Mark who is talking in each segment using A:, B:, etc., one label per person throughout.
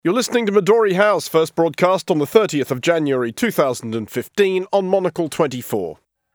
A: You're listening to Midori House, first broadcast on the 30th of January 2015 on Monocle 24.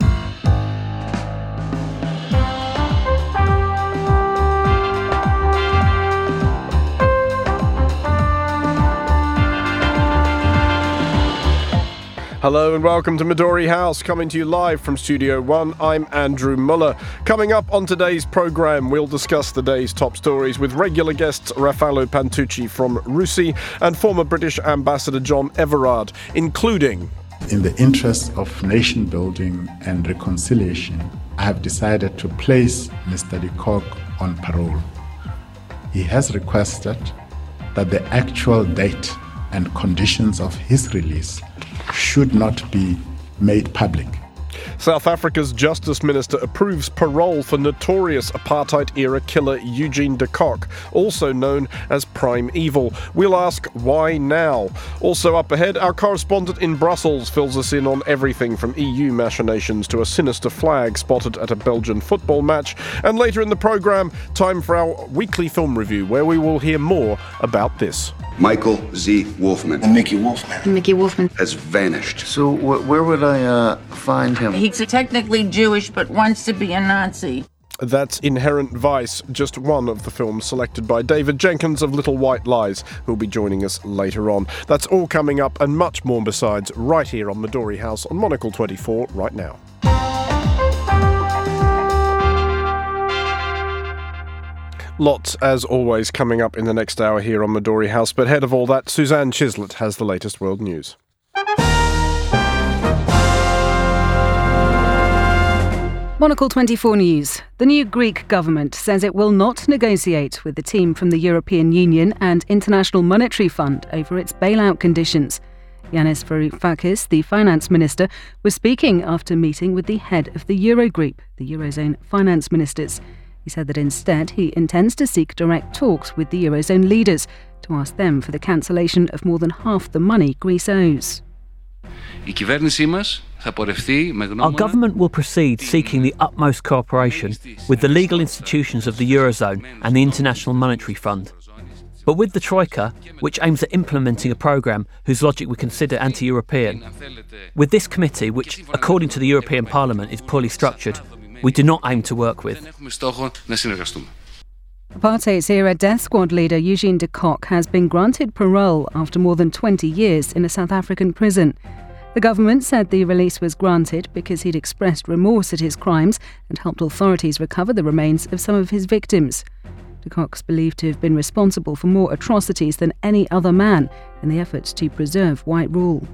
A: Hello and welcome to Midori House, coming to you live from Studio One. I'm Andrew Muller. Coming up on today's programme, we'll discuss the day's top stories with regular guests Raffaello Pantucci from RUSI and former British Ambassador John Everard, including...
B: In the interest of nation building and reconciliation, I have decided to place Mr. de Kock on parole. He has requested that the actual date and conditions of his release should not be made public.
A: South Africa's Justice Minister approves parole for notorious apartheid-era killer Eugene de Kock, also known as Prime Evil. We'll ask why now. Also up ahead, our correspondent in Brussels fills us in on everything from EU machinations to a sinister flag spotted at a Belgian football match. And later in the programme, time for our weekly film review, where we will hear more about this.
C: Michael Z. Wolfman.
D: And Mickey Wolfman.
E: Mickey Wolfman
C: has vanished.
F: So where would I find him?
G: He's technically Jewish, but wants to be a Nazi.
A: That's Inherent Vice, just one of the films selected by David Jenkins of Little White Lies, who'll be joining us later on. That's all coming up and much more besides right here on Midori House on Monocle 24 right now. Lots, as always, coming up in the next hour here on Midori House. But ahead of all that, Suzanne Chislett has the latest world news.
H: Monocle 24 News. The new Greek government says it will not negotiate with the team from the European Union and International Monetary Fund over its bailout conditions. Yanis Varoufakis, the finance minister, was speaking after meeting with the head of the Eurogroup, the Eurozone finance ministers. He said that instead he intends to seek direct talks with the Eurozone leaders to ask them for the cancellation of more than half the money Greece owes.
I: Our government will proceed seeking the utmost cooperation with the legal institutions of the Eurozone and the International Monetary Fund. But with the Troika, which aims at implementing a programme whose logic we consider anti-European, with this committee, which, according to the European Parliament, is poorly structured, we do not aim to work with.
H: Apartheid-era death squad leader Eugene de Kock has been granted parole after more than 20 years in a South African prison. The government said the release was granted because he'd expressed remorse at his crimes and helped authorities recover the remains of some of his victims. De Kock's believed to have been responsible for more atrocities than any other man in the efforts to preserve white rule.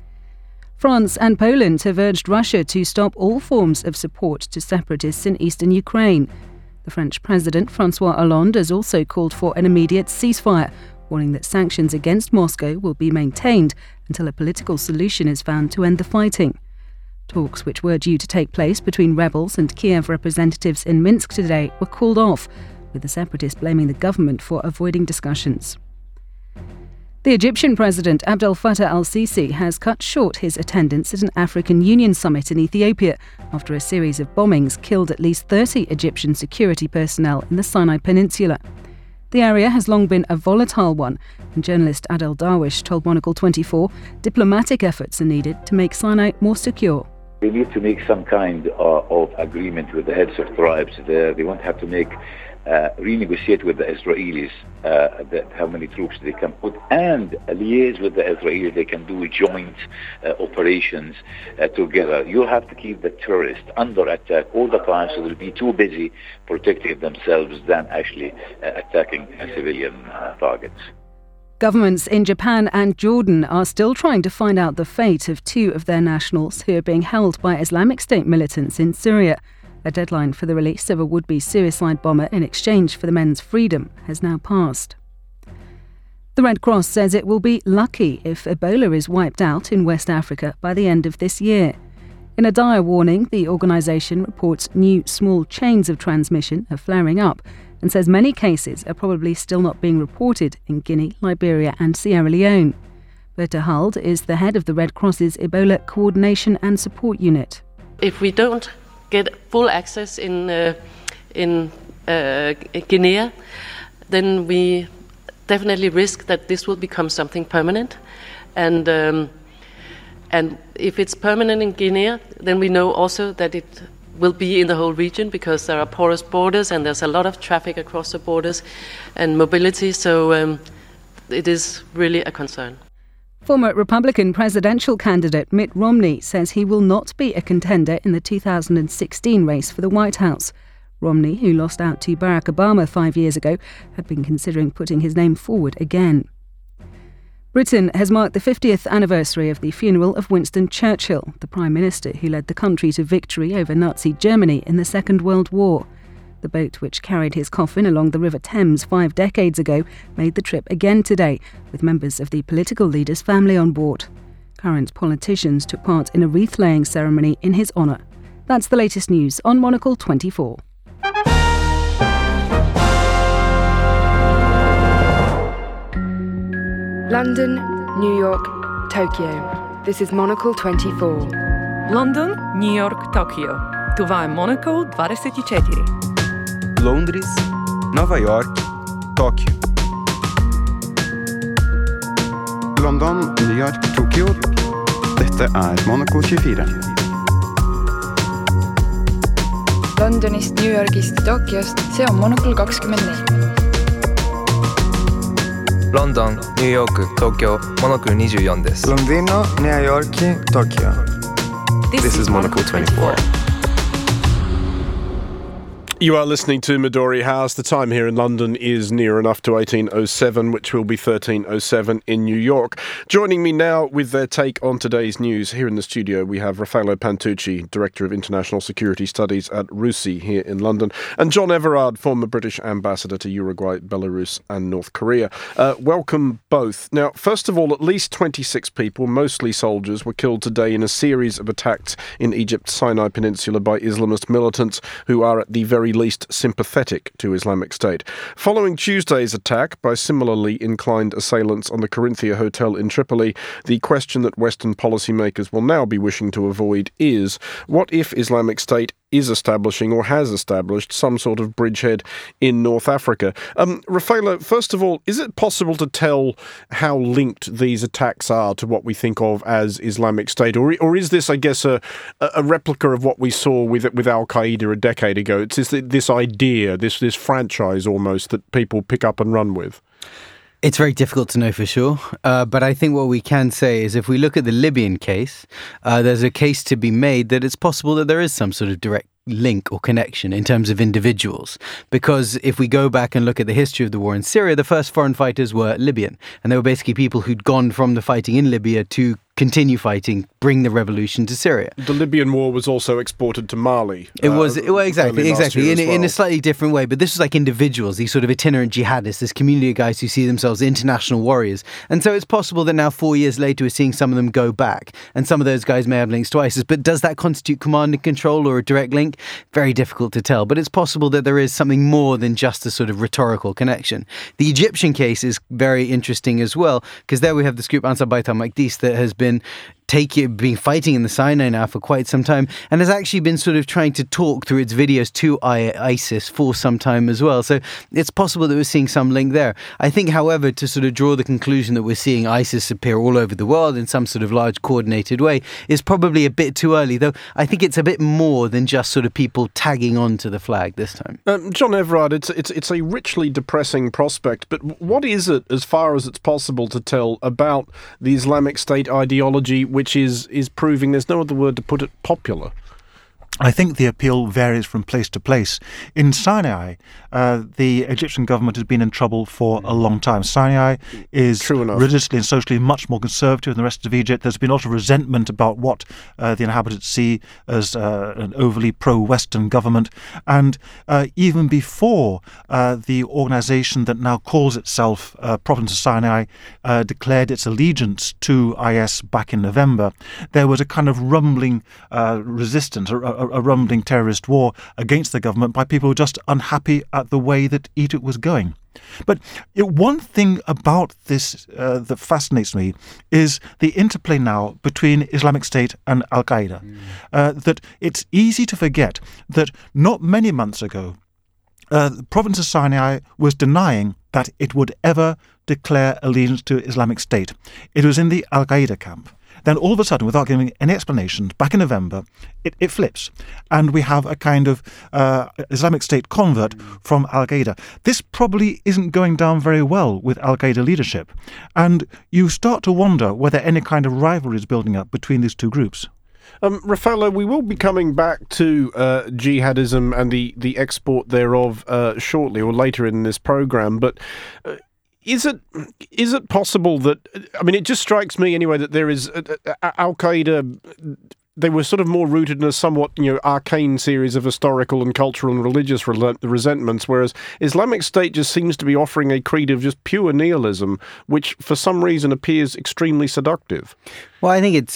H: France and Poland have urged Russia to stop all forms of support to separatists in eastern Ukraine. The French President François Hollande has also called for an immediate ceasefire, warning that sanctions against Moscow will be maintained until a political solution is found to end the fighting. Talks, which were due to take place between rebels and Kiev representatives in Minsk today, were called off, with the separatists blaming the government for avoiding discussions. The Egyptian President Abdel Fattah al-Sisi has cut short his attendance at an African Union summit in Ethiopia after a series of bombings killed at least 30 Egyptian security personnel in the Sinai Peninsula. The area has long been a volatile one, and journalist Adel Darwish told Monocle 24 diplomatic efforts are needed to make Sinai more secure.
J: They need to make some kind of agreement with the heads of tribes there. They won't have to renegotiate with the Israelis how many troops they can put and liaise with the Israelis. They can do joint operations together. You have to keep the terrorists under attack all the time, so they'll be too busy protecting themselves than actually attacking civilian targets.
H: Governments in Japan and Jordan are still trying to find out the fate of two of their nationals who are being held by Islamic State militants in Syria. A deadline for the release of a would-be suicide bomber in exchange for the men's freedom has now passed. The Red Cross says it will be lucky if Ebola is wiped out in West Africa by the end of this year. In a dire warning, the organisation reports new small chains of transmission are flaring up and says many cases are probably still not being reported in Guinea, Liberia and Sierra Leone. Berta Hald is the head of the Red Cross's Ebola Coordination and Support Unit.
K: If we don't get full access in Guinea, then we definitely risk that this will become something permanent. And if it's permanent in Guinea, then we know also that it will be in the whole region because there are porous borders and there's a lot of traffic across the borders and mobility. So it is really a concern.
H: Former Republican presidential candidate Mitt Romney says he will not be a contender in the 2016 race for the White House. Romney, who lost out to Barack Obama 5 years ago, had been considering putting his name forward again. Britain has marked the 50th anniversary of the funeral of Winston Churchill, the Prime Minister who led the country to victory over Nazi Germany in the Second World War. The boat which carried his coffin along the River Thames 5 decades ago made the trip again today, with members of the political leader's family on board. Current politicians took part in a wreath-laying ceremony in his honour. That's the latest news on Monocle 24.
D: London, New York, Tokyo. This is Monocle 24.
E: London, New York, Tokyo. Това е Monocle 24.
L: Londres, Nova York, Tóquio. London, New York, Tokyo. Dette er Monocle 24.
D: Londonist, New Yorgist, Tokyost, see on Monocle 24.
M: London, New York, Tokyo, Monocle 24 です。
N: Londino, New York, Tokyo.
M: This is Monocle 24.
A: You are listening to Midori House. The time here in London is near enough to 18:07, which will be 13:07 in New York. Joining me now with their take on today's news here in the studio, we have Raffaello Pantucci, Director of International Security Studies at RUSI here in London, and John Everard, former British Ambassador to Uruguay, Belarus and North Korea. Welcome both. Now, first of all, at least 26 people, mostly soldiers, were killed today in a series of attacks in Egypt's Sinai Peninsula by Islamist militants who are at the very least sympathetic to Islamic State. Following Tuesday's attack by similarly inclined assailants on the Corinthia Hotel in Tripoli, the question that Western policymakers will now be wishing to avoid is, what if Islamic State is establishing or has established some sort of bridgehead in North Africa? Raffaello, first of all, is it possible to tell how linked these attacks are to what we think of as Islamic State? Or is this, I guess, a replica of what we saw with Al-Qaeda a decade ago? It's this idea, this franchise almost that people pick up and run with.
O: It's very difficult to know for sure, but I think what we can say is if we look at the Libyan case, there's a case to be made that it's possible that there is some sort of direct link or connection in terms of individuals. Because if we go back and look at the history of the war in Syria, the first foreign fighters were Libyan, and they were basically people who'd gone from the fighting in Libya to continue fighting, bring the revolution to Syria.
A: The Libyan war was also exported to Mali.
O: It was, exactly, in a slightly different way. But this was like individuals, these sort of itinerant jihadists, this community of guys who see themselves international warriors. And so it's possible that now 4 years later we're seeing some of them go back. And some of those guys may have links to ISIS. But does that constitute command and control or a direct link? Very difficult to tell. But it's possible that there is something more than just a sort of rhetorical connection. The Egyptian case is very interesting as well, because there we have this group Ansar Bait al-Maqdis that has been fighting in the Sinai now for quite some time and has actually been sort of trying to talk through its videos to ISIS for some time as well. So it's possible that we're seeing some link there. I think, however, to sort of draw the conclusion that we're seeing ISIS appear all over the world in some sort of large coordinated way is probably a bit too early, though I think it's a bit more than just sort of people tagging on to the flag this time.
A: John Everard, it's a richly depressing prospect, but what is it, as far as it's possible to tell, about the Islamic State ideology which is proving, there's no other word to put it, popular?
P: I think the appeal varies from place to place. In Sinai, the Egyptian government has been in trouble for a long time. Sinai is religiously and socially much more conservative than the rest of Egypt. There's been a lot of resentment about what the inhabitants see as an overly pro-Western government. And even before the organization that now calls itself Province of Sinai declared its allegiance to IS back in November, there was a kind of rumbling resistance, a rumbling terrorist war against the government by people who were just unhappy at the way that Egypt was going. But one thing about this that fascinates me is the interplay now between Islamic State and Al-Qaeda. That it's easy to forget that not many months ago, the province of Sinai was denying that it would ever declare allegiance to Islamic State. It was in the Al-Qaeda camp. Then all of a sudden, without giving any explanation, back in November, it flips. And we have a kind of Islamic State convert from Al-Qaeda. This probably isn't going down very well with Al-Qaeda leadership. And you start to wonder whether any kind of rivalry is building up between these two groups.
A: Raffaello, we will be coming back to jihadism and the export thereof shortly or later in this programme, but is it possible that, I mean, it just strikes me anyway that there is Al-Qaeda, they were sort of more rooted in a somewhat, arcane series of historical and cultural and religious resentments, whereas Islamic State just seems to be offering a creed of just pure nihilism, which for some reason appears extremely seductive.
O: Well, I think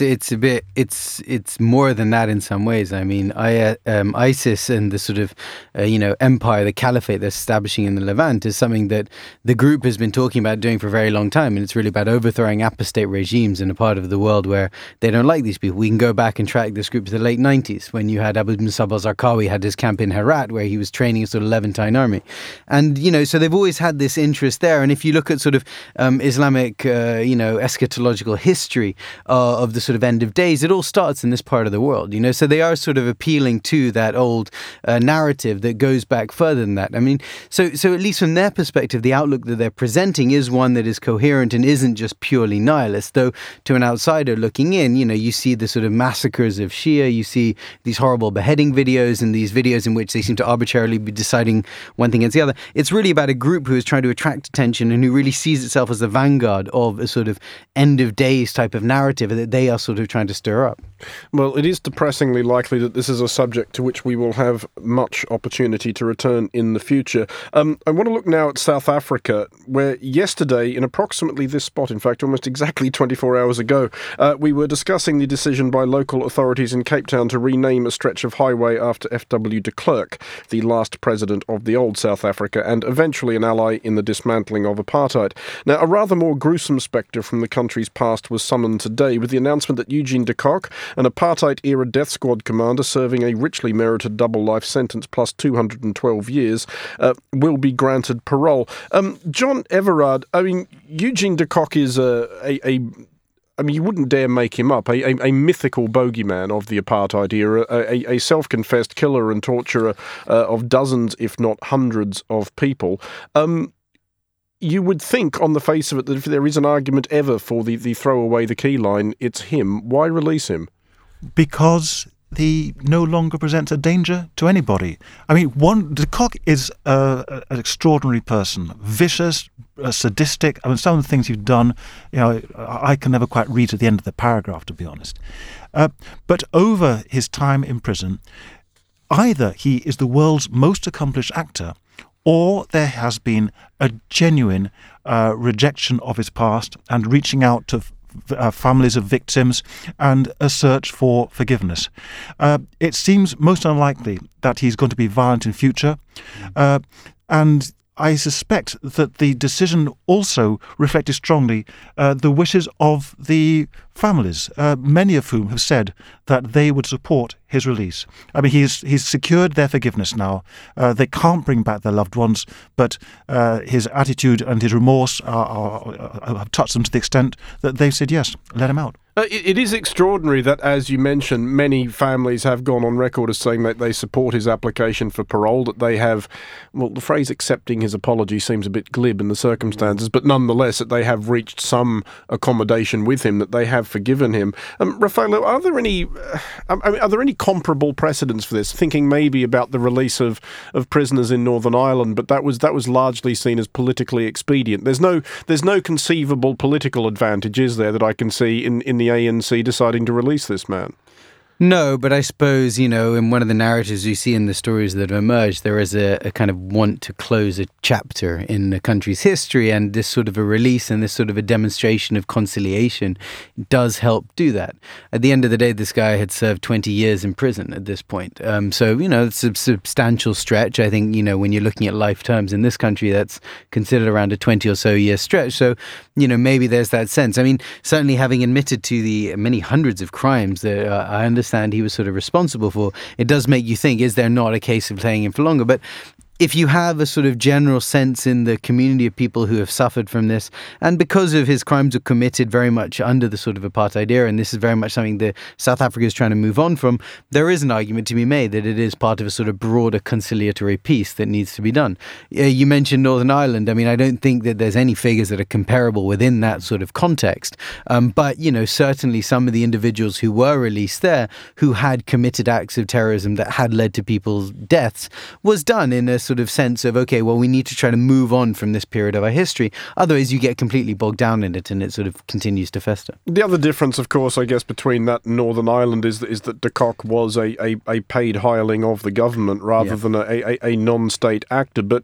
O: it's more than that in some ways. I mean, ISIS and the sort of, empire, the caliphate they're establishing in the Levant is something that the group has been talking about doing for a very long time. And it's really about overthrowing apostate regimes in a part of the world where they don't like these people. We can go back and track this group to the late 90s when you had Abu Musab al-Zarqawi had his camp in Herat where he was training a sort of Levantine army. And, so they've always had this interest there. And if you look at sort of Islamic, eschatological history of the sort of end of days, it all starts in this part of the world, so they are sort of appealing to that old narrative that goes back further than that. I mean, so at least from their perspective, the outlook that they're presenting is one that is coherent and isn't just purely nihilist, though to an outsider looking in, you see the sort of massacres of Shia, you see these horrible beheading videos and these videos in which they seem to arbitrarily be deciding one thing against the other. It's really about a group who is trying to attract attention and who really sees itself as the vanguard of a sort of end of days type of narrative that they are sort of trying to stir up.
A: Well, it is depressingly likely that this is a subject to which we will have much opportunity to return in the future. I want to look now at South Africa, where yesterday, in approximately this spot, in fact, almost exactly 24 hours ago, we were discussing the decision by local authorities in Cape Town to rename a stretch of highway after F.W. de Klerk, the last president of the old South Africa and eventually an ally in the dismantling of apartheid. Now, a rather more gruesome spectre from the country's past was summoned today with the announcement that Eugene de Kock, an apartheid-era death squad commander serving a richly merited double life sentence plus 212 years, will be granted parole. John Everard, I mean, Eugene de Kock is you wouldn't dare make him up, a mythical bogeyman of the apartheid era, a self-confessed killer and torturer of dozens, if not hundreds, of people. You would think, on the face of it, that if there is an argument ever for the throw away the key line, it's him. Why release him?
P: Because he no longer presents a danger to anybody. I mean, de Kock is an extraordinary person, vicious, sadistic. I mean, some of the things he's done, I can never quite read to the end of the paragraph, to be honest. But over his time in prison, either he is the world's most accomplished actor, or there has been a genuine rejection of his past and reaching out to families of victims and a search for forgiveness. It seems most unlikely that he's going to be violent in future, and I suspect that the decision also reflected strongly the wishes of the families, many of whom have said that they would support his release. I mean, he's secured their forgiveness now. They can't bring back their loved ones, but his attitude and his remorse have touched them to the extent that they've said, yes, let him out.
A: It is extraordinary that, as you mentioned, many families have gone on record as saying that they support his application for parole, that they have, well, the phrase accepting his apology seems a bit glib in the circumstances, but nonetheless that they have reached some accommodation with him, that they have forgiven him. Raffaello, are there any comparable precedents for this? Thinking maybe about the release of prisoners in Northern Ireland, but that was largely seen as politically expedient. There's no conceivable political advantage, is there, that I can see in the ANC deciding to release this man?
O: No, but I suppose, in one of the narratives you see in the stories that have emerged, there is a kind of want to close a chapter in the country's history, and this sort of a release and this sort of a demonstration of conciliation does help do that. At the end of the day, this guy had served 20 years in prison at this point. So, it's a substantial stretch. I think, when you're looking at life terms in this country, that's considered around a 20 or so year stretch. So, maybe there's that sense. I mean, certainly having admitted to the many hundreds of crimes that I understand he was sort of responsible for, it does make you think, is there not a case of playing him for longer? But if you have a sort of general sense in the community of people who have suffered from this, and because of his crimes were committed very much under the sort of apartheid era, and this is very much something that South Africa is trying to move on from, there is an argument to be made that it is part of a sort of broader conciliatory piece that needs to be done. You mentioned Northern Ireland. I mean, I don't think that there's any figures that are comparable within that sort of context. But, certainly some of the individuals who were released there, who had committed acts of terrorism that had led to people's deaths, was done in a sort of sense of, okay, well, we need to try to move on from this period of our history. Otherwise, you get completely bogged down in it and it sort of continues to fester.
A: The other difference, of course, I guess, between that and Northern Ireland is that de Kock was a paid hireling of the government rather than a non-state actor. But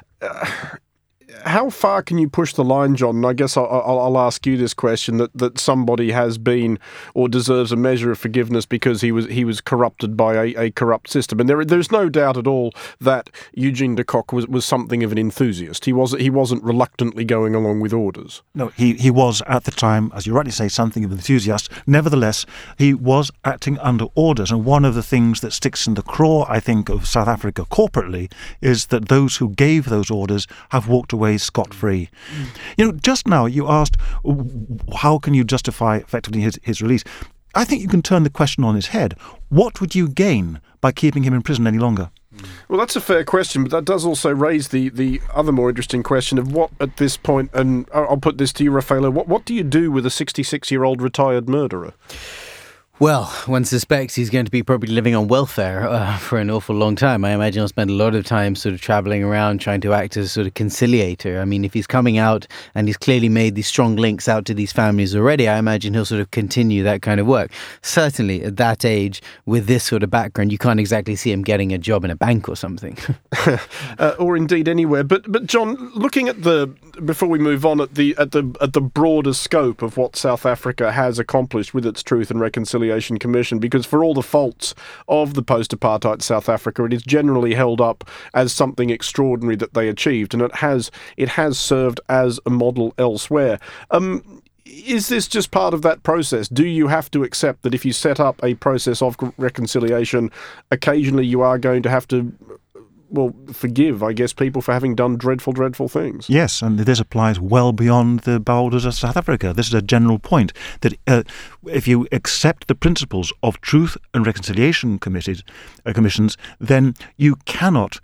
A: how far can you push the line, John? And I guess I'll ask you this question, that somebody has been or deserves a measure of forgiveness because he was corrupted by a corrupt system. And there's no doubt at all that Eugene de Kock was something of an enthusiast. He wasn't reluctantly going along with orders.
P: No, he was at the time, as you rightly say, something of an enthusiast. Nevertheless, he was acting under orders. And one of the things that sticks in the craw, I think, of South Africa corporately is that those who gave those orders have walked away scot-free. Just now you asked, how can you justify effectively his release? I think you can turn the question on its head. What would you gain by keeping him in prison any longer?
A: Well, that's a fair question, but that does also raise the other more interesting question of what, at this point, and I'll put this to you, Raffaello, what do you do with a 66-year-old retired murderer?
O: Well, one suspects he's going to be probably living on welfare for an awful long time. I imagine he'll spend a lot of time sort of travelling around trying to act as a sort of conciliator. I mean, if he's coming out and he's clearly made these strong links out to these families already, I imagine he'll sort of continue that kind of work. Certainly at that age, with this sort of background, you can't exactly see him getting a job in a bank or something.
A: Or indeed anywhere. But John, looking at before we move on, at the broader scope of what South Africa has accomplished with its Truth and Reconciliation Commission, because for all the faults of the post-apartheid South Africa, it is generally held up as something extraordinary that they achieved, and it has served as a model elsewhere. Is this just part of that process? Do you have to accept that if you set up a process of reconciliation, occasionally you are going to have to forgive, I guess, people for having done dreadful, dreadful things?
P: Yes, and this applies well beyond the borders of South Africa. This is a general point, that if you accept the principles of Truth and Reconciliation commissions, then you cannot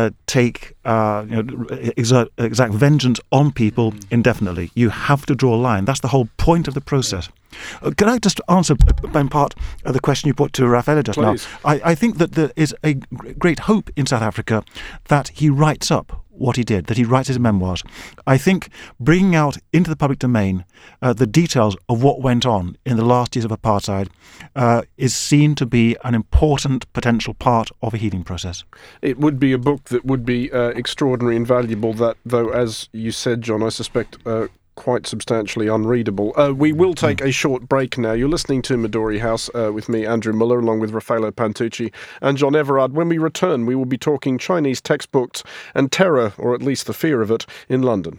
P: exact vengeance on people indefinitely. You have to draw a line. That's the whole point of the process. Can I just answer, in part, the question you put to Raffaello just
A: Please.
P: now? I think that there is a great hope in South Africa that he writes up what he did, that he writes his memoirs. I think bringing out into the public domain the details of what went on in the last years of apartheid is seen to be an important potential part of a healing process.
A: It would be a book that would be extraordinary and valuable, that, though, as you said, John, I suspect quite substantially unreadable. We will take a short break now. You're listening to Midori House with me, Andrew Muller, along with Raffaello Pantucci and John Everard. When we return, we will be talking Chinese textbooks and terror, or at least the fear of it, in London.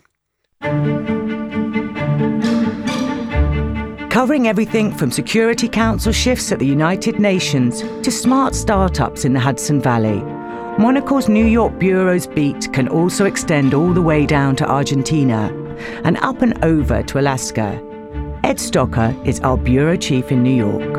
Q: Covering everything from Security Council shifts at the United Nations to smart startups in the Hudson Valley, Monocle's New York bureau's beat can also extend all the way down to Argentina and up and over to Alaska. Ed Stocker is our bureau chief in New York.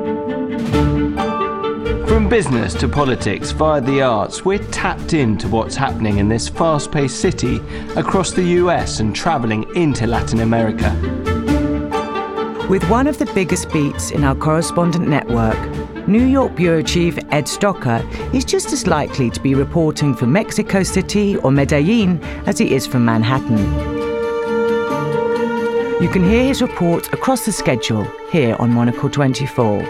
R: From business to politics via the arts, we're tapped into what's happening in this fast-paced city across the US and travelling into Latin America.
Q: With one of the biggest beats in our correspondent network, New York Bureau Chief Ed Stocker is just as likely to be reporting from Mexico City or Medellin as he is from Manhattan. You can hear his report across the schedule here on Monocle 24.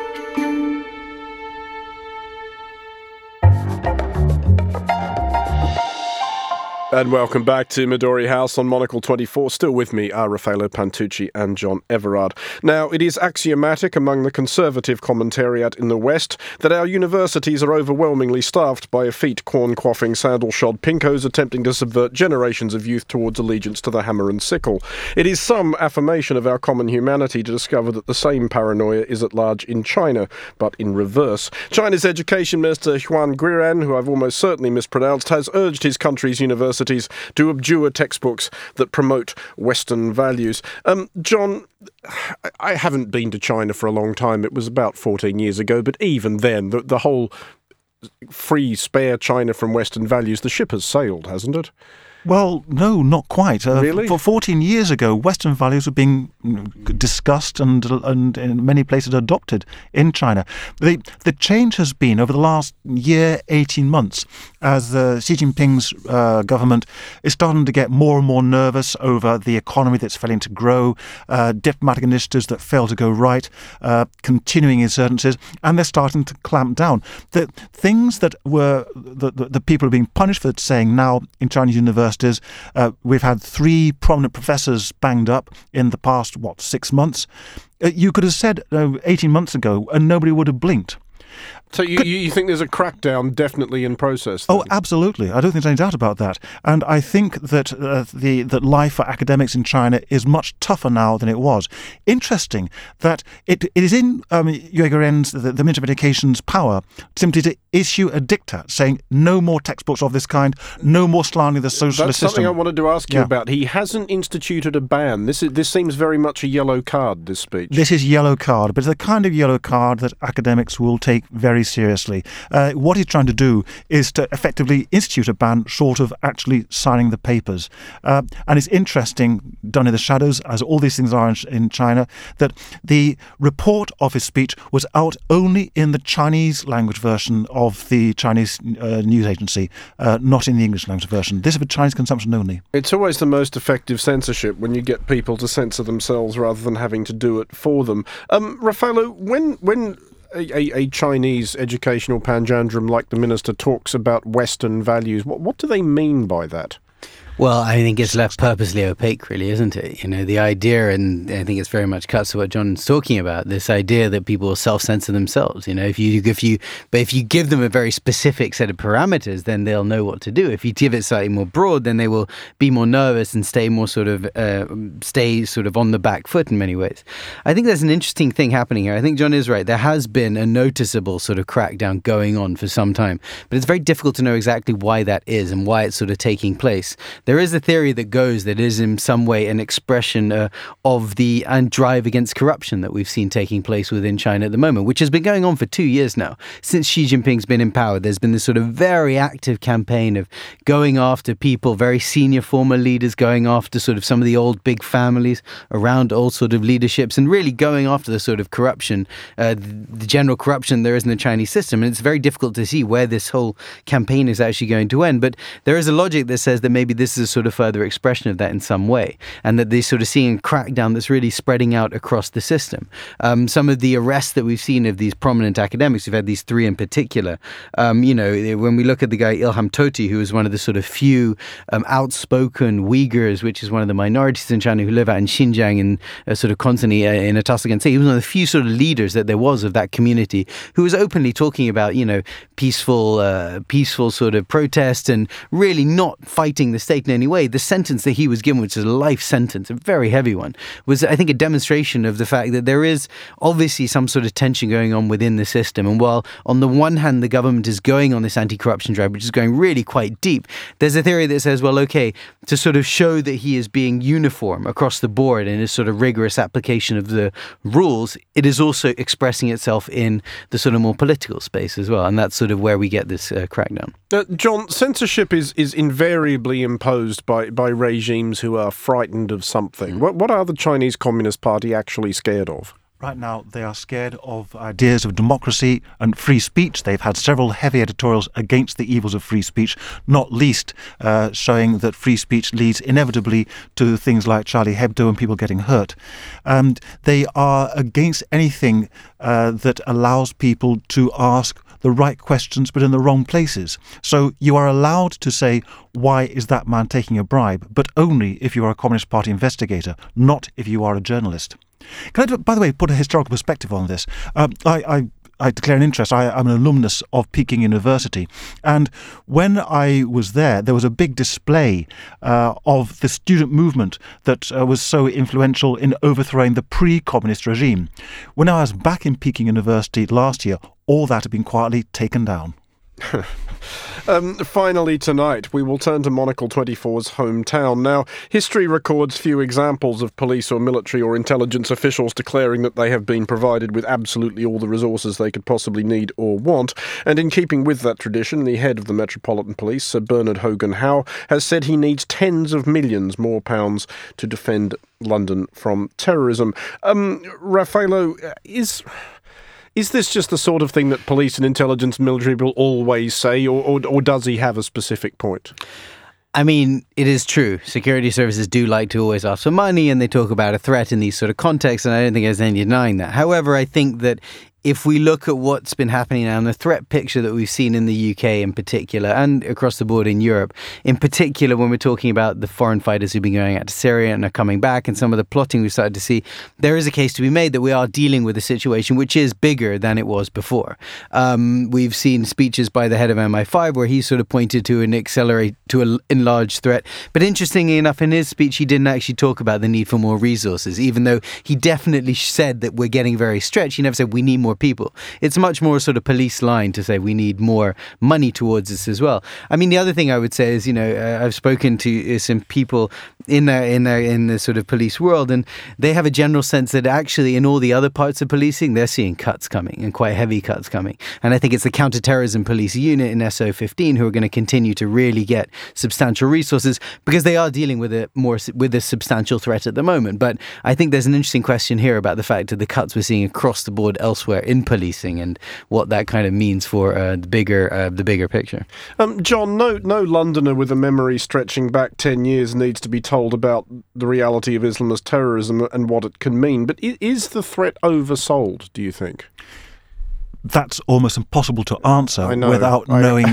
A: And welcome back to Midori House on Monocle 24. Still with me are Raffaello Pantucci and John Everard. Now, it is axiomatic among the conservative commentariat in the West that our universities are overwhelmingly staffed by effete corn-quaffing, sandal-shod pinkos attempting to subvert generations of youth towards allegiance to the hammer and sickle. It is some affirmation of our common humanity to discover that the same paranoia is at large in China, but in reverse. China's Education Minister Huan Guiran, who I've almost certainly mispronounced, has urged his country's universities to abjure textbooks that promote Western values. John, I haven't been to China for a long time. It was about 14 years ago, but even then, the whole free, spare China from Western values, the ship has sailed, hasn't it?
P: Well, no, not quite.
A: Really?
P: For 14 years ago, Western values were being discussed and in many places adopted in China. The change has been over the last year, 18 months, as Xi Jinping's government is starting to get more and more nervous over the economy that's failing to grow, diplomatic initiatives that fail to go right, continuing insurgencies, and they're starting to clamp down. The things that were the people are being punished for saying now in Chinese universities. We've had 3 prominent professors banged up in the past, 6 months. You could have said 18 months ago and nobody would have blinked.
A: So you think there's a crackdown definitely in process then?
P: Oh, absolutely. I don't think there's any doubt about that. And I think that that life for academics in China is much tougher now than it was. Interesting that it is in Yue Guiran's, the Minister of Education's power, simply to issue a diktat saying no more textbooks of this kind, no more slandering the socialist system.
A: That's something I wanted to ask you about. He hasn't instituted a ban. This seems very much a yellow card, this speech.
P: This is yellow card, but it's the kind of yellow card that academics will take very seriously. What he's trying to do is to effectively institute a ban short of actually signing the papers. And it's interesting, done in the shadows, as all these things are in China, that the report of his speech was out only in the Chinese language version of the Chinese news agency, not in the English language version. This is for Chinese consumption only.
A: It's always the most effective censorship when you get people to censor themselves rather than having to do it for them. Raffaello, when a Chinese educational panjandrum like the minister talks about Western values, what do they mean by that?
O: Well, I think it's left purposely opaque, really, isn't it? You know, the idea, and I think it's very much cuts to what John's talking about, this idea that people will self-censor themselves. You know, if you give them a very specific set of parameters, then they'll know what to do. If you give it slightly more broad, then they will be more nervous and stay sort of on the back foot in many ways. I think there's an interesting thing happening here. I think John is right. There has been a noticeable sort of crackdown going on for some time, but it's very difficult to know exactly why that is and why it's sort of taking place. There is a theory that goes that it is in some way an expression of the drive against corruption that we've seen taking place within China at the moment, which has been going on for 2 years now. Since Xi Jinping's been in power, there's been this sort of very active campaign of going after people, very senior former leaders, going after sort of some of the old big families around old sort of leaderships, and really going after the sort of corruption, the general corruption there is in the Chinese system. And it's very difficult to see where this whole campaign is actually going to end. But there is a logic that says that maybe this is a sort of further expression of that in some way, and that they're sort of seeing a crackdown that's really spreading out across the system. Some of the arrests that we've seen of these prominent academics, we've had these 3 in particular. When we look at the guy Ilham Tohti, who is one of the sort of few outspoken Uyghurs, which is one of the minorities in China who live out in Xinjiang and sort of constantly in a tussle against it. He was one of the few sort of leaders that there was of that community who was openly talking about, peaceful sort of protest and really not fighting the state in any way. The sentence that he was given, which is a life sentence, a very heavy one, was, I think, a demonstration of the fact that there is obviously some sort of tension going on within the system. And while on the one hand the government is going on this anti-corruption drive, which is going really quite deep, there's a theory that says, well, okay, to sort of show that he is being uniform across the board in his sort of rigorous application of the rules, it is also expressing itself in the sort of more political space as well. And that's sort of where we get this crackdown.
A: John, censorship is invariably imposed by regimes who are frightened of something. What are the Chinese Communist Party actually scared of?
P: Right now, they are scared of ideas of democracy and free speech. They've had several heavy editorials against the evils of free speech, not least showing that free speech leads inevitably to things like Charlie Hebdo and people getting hurt. And they are against anything that allows people to ask the right questions but in the wrong places. So you are allowed to say, why is that man taking a bribe? But only if you are a Communist Party investigator, not if you are a journalist. Can I, by the way, put a historical perspective on this? I declare an interest. I'm an alumnus of Peking University. And when I was there was a big display of the student movement that was so influential in overthrowing the pre-communist regime. When I was back in Peking University last year, all that had been quietly taken down.
A: Finally tonight, we will turn to Monocle 24's hometown. Now, history records few examples of police or military or intelligence officials declaring that they have been provided with absolutely all the resources they could possibly need or want. And in keeping with that tradition, the head of the Metropolitan Police, Sir Bernard Hogan-Howe, has said he needs tens of millions more pounds to defend London from terrorism. Raffaello, Is this just the sort of thing that police and intelligence military will always say, or does he have a specific point?
O: I mean, it is true. Security services do like to always ask for money, and they talk about a threat in these sort of contexts, and I don't think there's any denying that. However, I think that if we look at what's been happening now and the threat picture that we've seen in the UK in particular and across the board in Europe, in particular when we're talking about the foreign fighters who've been going out to Syria and are coming back and some of the plotting we've started to see, there is a case to be made that we are dealing with a situation which is bigger than it was before. We've seen speeches by the head of MI5 where he sort of pointed to an enlarged threat. But interestingly enough, in his speech, he didn't actually talk about the need for more resources, even though he definitely said that we're getting very stretched. He never said we need more people. It's much more sort of police line to say we need more money towards this as well. I mean, the other thing I would say is, I've spoken to some people in the sort of police world, and they have a general sense that actually in all the other parts of policing, they're seeing cuts coming and quite heavy cuts coming. And I think it's the counter-terrorism police unit in SO15 who are going to continue to really get substantial resources because they are dealing with a substantial threat at the moment. But I think there's an interesting question here about the fact that the cuts we're seeing across the board elsewhere in policing and what that kind of means for the bigger picture.
A: John, no Londoner with a memory stretching back 10 years needs to be told about the reality of Islamist terrorism and what it can mean. But is the threat oversold, do you think?
P: That's almost impossible to answer without knowing.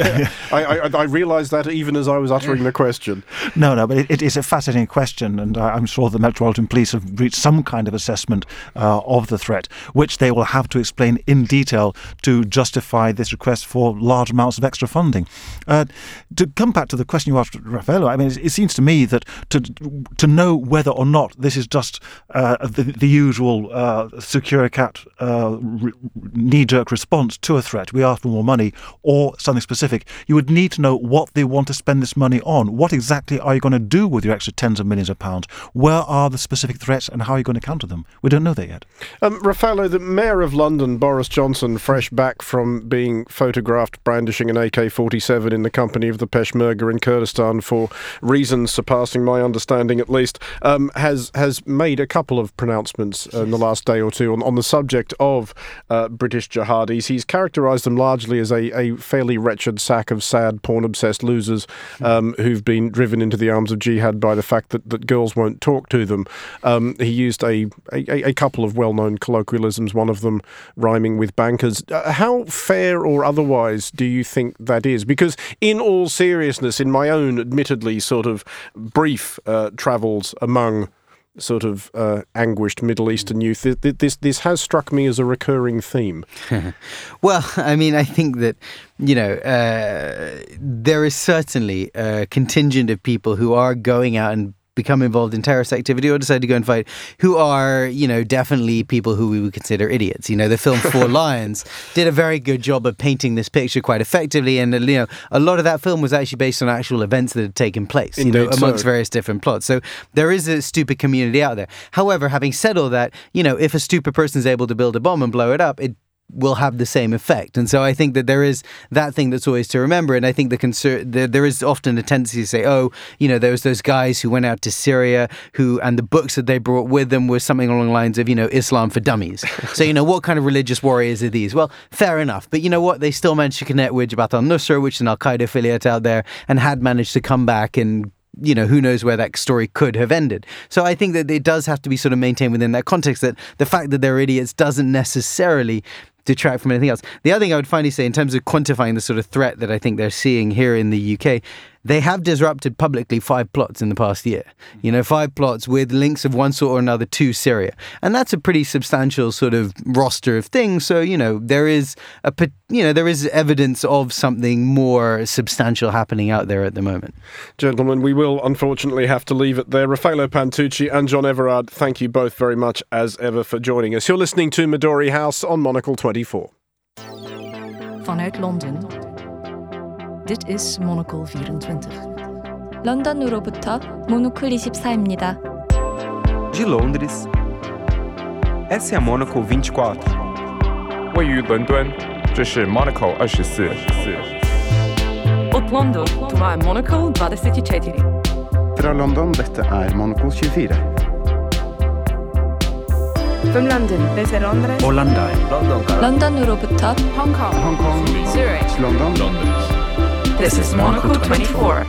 A: I realised that even as I was uttering the question.
P: No, but it is a fascinating question, and I'm sure the Metropolitan Police have reached some kind of assessment of the threat, which they will have to explain in detail to justify this request for large amounts of extra funding. To come back to the question you asked, Raffaello, I mean, it seems to me that to know whether or not this is just the usual Securicat knee-jerk response to a threat, we ask for more money, or something specific, you would need to know what they want to spend this money on. What exactly are you going to do with your extra tens of millions of pounds? Where are the specific threats and how are you going to counter them? We don't know that yet.
A: Raffaello, the Mayor of London, Boris Johnson, fresh back from being photographed brandishing an AK-47 in the company of the Peshmerga in Kurdistan for reasons surpassing my understanding at least, has made a couple of pronouncements in the last day or two on the subject of British jihadis. He's characterised them largely as a fairly wretched sack of sad, porn-obsessed losers who've been driven into the arms of jihad by the fact that girls won't talk to them. He used a couple of well-known colloquialisms, one of them rhyming with bankers. How fair or otherwise do you think that is? Because in all seriousness, in my own admittedly sort of brief travels among sort of anguished Middle Eastern youth, this has struck me as a recurring theme.
O: Well, I mean, I think that, there is certainly a contingent of people who are going out and become involved in terrorist activity or decide to go and fight, who are, definitely people who we would consider idiots. The film Four Lions did a very good job of painting this picture quite effectively, and a lot of that film was actually based on actual events that had taken place, amongst various different plots. So there is a stupid community out there. However, having said all that, if a stupid person is able to build a bomb and blow it up, it will have the same effect. And so I think that there is that thing that's always to remember. And I think there is often a tendency to say, there was those guys who went out to Syria and the books that they brought with them were something along the lines of, Islam for dummies. So, what kind of religious warriors are these? Well, fair enough. But you know what? They still managed to connect with Jabhat al-Nusra, which is an Al-Qaeda affiliate out there, and had managed to come back and who knows where that story could have ended. So I think that it does have to be sort of maintained within that context, that the fact that they're idiots doesn't necessarily detract from anything else. The other thing I would finally say in terms of quantifying the sort of threat that I think they're seeing here in the UK, they have disrupted publicly 5 plots in the past year. 5 plots with links of one sort or another to Syria. And that's a pretty substantial sort of roster of things. So, there is evidence of something more substantial happening out there at the moment.
A: Gentlemen, we will unfortunately have to leave it there. Raffaello Pantucci and John Everard, thank you both very much as ever for joining us. You're listening to Midori House on Monocle 24.
S: Vanuit Londen. Dit is Monocle 24.
T: 런던으로부터 모노클 24입니다.
L: De Londres, essa é a Monocle 24.
U: 位于伦敦，这是 Monocle 24.
E: Od London, to je Monocle 24.
L: Fra London, dette er Monocle 24.
D: From London,
T: desde Londres,
L: Hollanda,
T: 런던으로부터
S: Hong Kong,
T: Zurich,
L: London.
E: This is Monocle 24.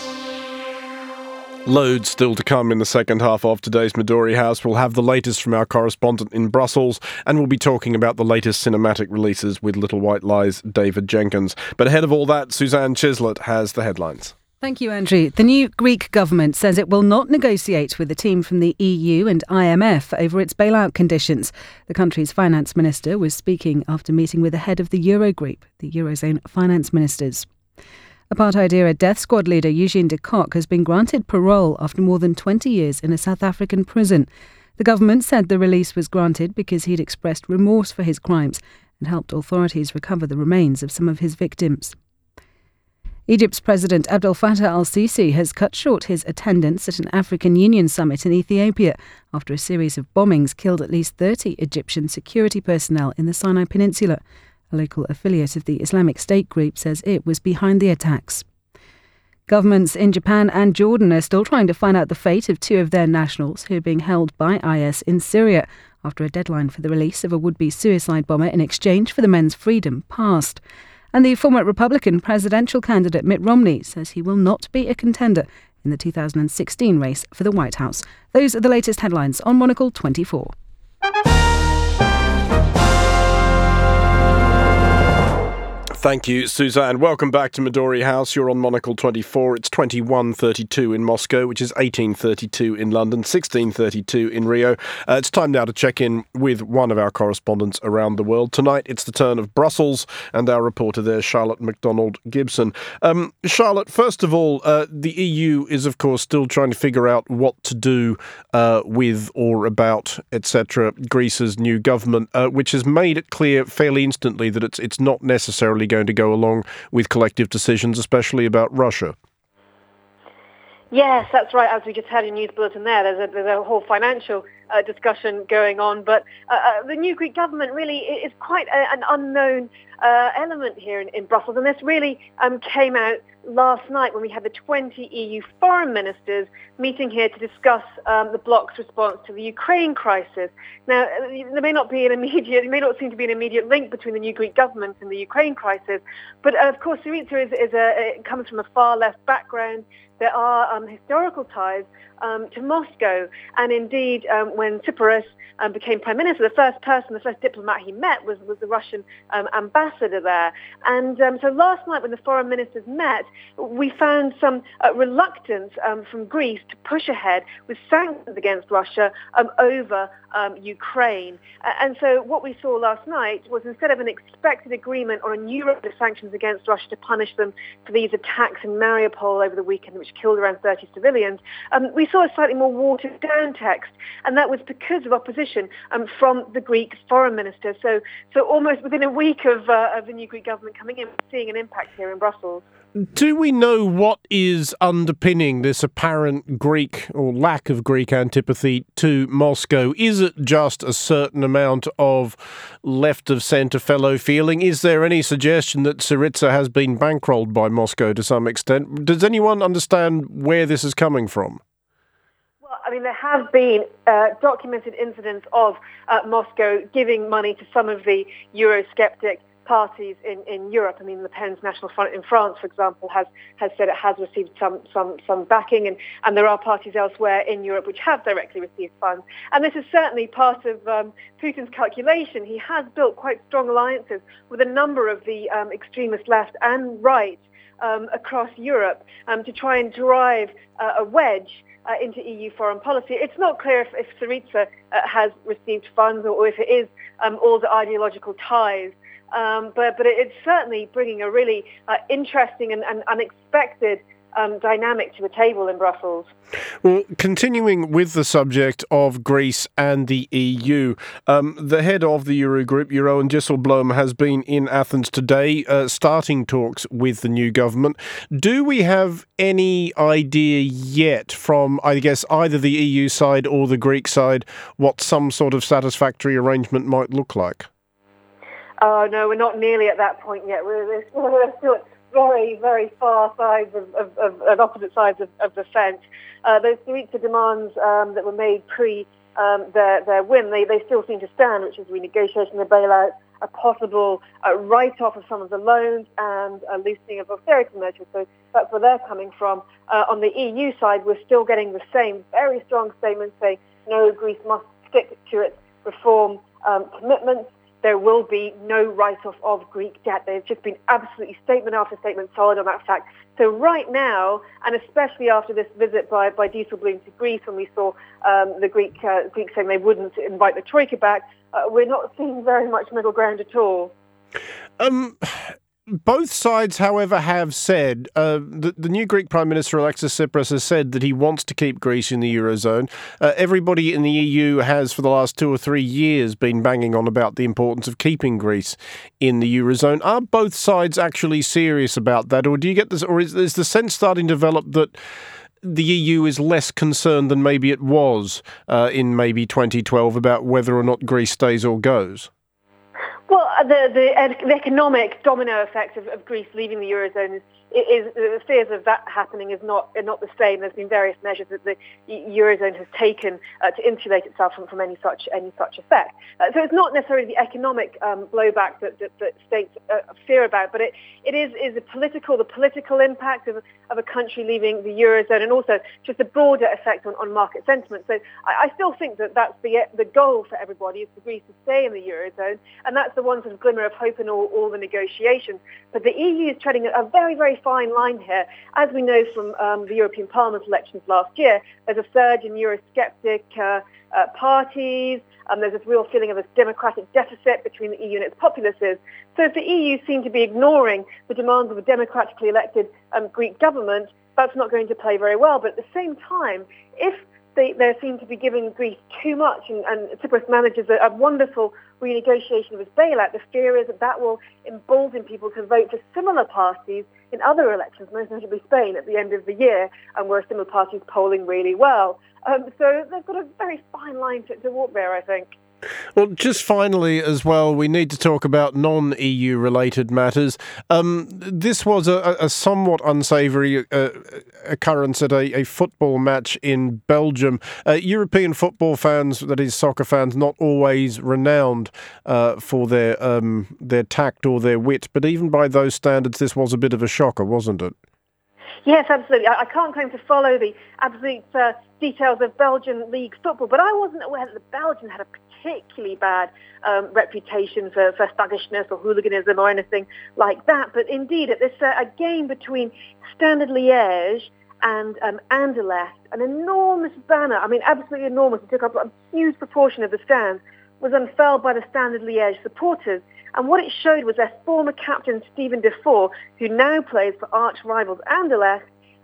A: Loads still to come in the second half of today's Midori House. We'll have the latest from our correspondent in Brussels, and we'll be talking about the latest cinematic releases with Little White Lies' David Jenkins. But ahead of all that, Suzanne Chislett has the headlines.
H: Thank you, Andrew. The new Greek government says it will not negotiate with the team from the EU and IMF over its bailout conditions. The country's finance minister was speaking after meeting with the head of the Eurogroup, the Eurozone finance ministers. Apartheid-era death squad leader Eugene de Kock has been granted parole after more than 20 years in a South African prison. The government said the release was granted because he'd expressed remorse for his crimes and helped authorities recover the remains of some of his victims. Egypt's President Abdel Fattah al-Sisi has cut short his attendance at an African Union summit in Ethiopia after a series of bombings killed at least 30 Egyptian security personnel in the Sinai Peninsula. A local affiliate of the Islamic State group says it was behind the attacks. Governments in Japan and Jordan are still trying to find out the fate of 2 of their nationals who are being held by IS in Syria after a deadline for the release of a would-be suicide bomber in exchange for the men's freedom passed. And the former Republican presidential candidate Mitt Romney says he will not be a contender in the 2016 race for the White House. Those are the latest headlines on Monocle 24.
A: Thank you, Suzanne. Welcome back to Midori House. You're on Monocle 24. It's 21:32 in Moscow, which is 18:32 in London, 16:32 in Rio. It's time now to check in with one of our correspondents around the world. Tonight, it's the turn of Brussels and our reporter there, Charlotte MacDonald-Gibson. Charlotte, first of all, the EU is, of course, still trying to figure out what to do with or about, etc., Greece's new government, which has made it clear fairly instantly that it's not necessarily going to go along with collective decisions, especially about Russia.
V: Yes, that's right. As we just had a news bulletin there's a whole financial discussion going on. But the new Greek government really is quite an unknown element here in Brussels. And this really came out last night when we had the 20 EU foreign ministers meeting here to discuss the bloc's response to the Ukraine crisis. Now, there may not seem to be an immediate link between the new Greek government and the Ukraine crisis, but of course Syriza comes from a far left background. There are historical ties to Moscow, and indeed when Tsipras became prime minister, the first diplomat he met was the Russian ambassador there. And so last night when the foreign ministers met, we found some reluctance from Greece to push ahead with sanctions against Russia over Ukraine. And so what we saw last night was, instead of an expected agreement on a new round of sanctions against Russia to punish them for these attacks in Mariupol over the weekend, which which killed around 30 civilians, we saw a slightly more watered-down text, and that was because of opposition from the Greek foreign minister. So almost within a week of the new Greek government coming in, we're seeing an impact here in Brussels.
A: Do we know what is underpinning this apparent Greek or lack of Greek antipathy to Moscow? Is it just a certain amount of left-of-centre fellow feeling? Is there any suggestion that Syriza has been bankrolled by Moscow to some extent? Does anyone understand where this is coming from?
V: Well, I mean, there have been documented incidents of Moscow giving money to some of the Eurosceptic parties in Europe. I mean, Le Pen's National Front in France, for example, has said it has received some backing, and there are parties elsewhere in Europe which have directly received funds. And this is certainly part of Putin's calculation. He has built quite strong alliances with a number of the extremist left and right across Europe to try and drive a wedge into EU foreign policy. It's not clear if Syriza has received funds or if it is all the ideological ties. But it's certainly bringing a really interesting and unexpected dynamic to the table in Brussels.
A: Well, continuing with the subject of Greece and the EU, the head of the Eurogroup, Jeroen Dijsselbloem, has been in Athens today, starting talks with the new government. Do we have any idea yet from, I guess, either the EU side or the Greek side what some sort of satisfactory arrangement might look like?
V: No, we're not nearly at that point yet. We're still at very, very far sides of opposite sides of the fence. Those Syriza demands that were made pre their win, they still seem to stand, which is renegotiating the bailout, a possible write-off of some of the loans, and a loosening of austerity measures. So that's where they're coming from. On the EU side, we're still getting the same very strong statements saying, no, Greece must stick to its reform commitments. There will be no write-off of Greek debt. There's just been absolutely statement after statement solid on that fact. So right now, and especially after this visit by Dijsselbloem to Greece, when we saw the Greeks saying they wouldn't invite the Troika back, we're not seeing very much middle ground at all.
A: Both sides, however, have said, the new Greek Prime Minister Alexis Tsipras has said that he wants to keep Greece in the Eurozone. Everybody in the EU has, for the last 2 or 3 years, been banging on about the importance of keeping Greece in the Eurozone. Are both sides actually serious about that? Or do you get this, or is the sense starting to develop that the EU is less concerned than maybe it was in maybe 2012 about whether or not Greece stays or goes?
V: Well, the economic domino effect of Greece leaving the Eurozone is the fears of that happening is not the same. There's been various measures that the Eurozone has taken to insulate itself from any such effect. So it's not necessarily the economic blowback that states fear about, but it is the political impact of a country leaving the Eurozone, and also just the broader effect on market sentiment. So I still think that's the goal for everybody, is for Greece to stay in the Eurozone, and that's the one sort of glimmer of hope in all the negotiations. But the EU is treading a very, very fine line here. As we know from the European Parliament elections last year, there's a surge in Eurosceptic parties. There's this real feeling of a democratic deficit between the EU and its populaces. So if the EU seem to be ignoring the demands of a democratically elected Greek government, that's not going to play very well. But at the same time, if they seem to be giving Greece too much, and Tsipras manages a wonderful renegotiation of his bailout, the fear is that will embolden people to vote for similar parties in other elections, most notably Spain at the end of the year, and where similar parties polling really well. So they've got a very fine line to walk there, I think.
A: Well, just finally as well, we need to talk about non-EU related matters. This was a somewhat unsavoury occurrence at a football match in Belgium. European football fans, that is soccer fans, not always renowned for their tact or their wit, but even by those standards, this was a bit of a shocker, wasn't it?
V: Yes, absolutely. I can't claim to follow the absolute details of Belgian league football, but I wasn't aware that the Belgians had a particularly bad reputation for thuggishness or hooliganism or anything like that. But indeed, at this a game between Standard Liège and Anderlecht, an enormous banner, I mean, absolutely enormous, it took up a huge proportion of the stands, was unfurled by the Standard Liège supporters. And what it showed was their former captain, Steven Defour, who now plays for arch rivals Anderlecht,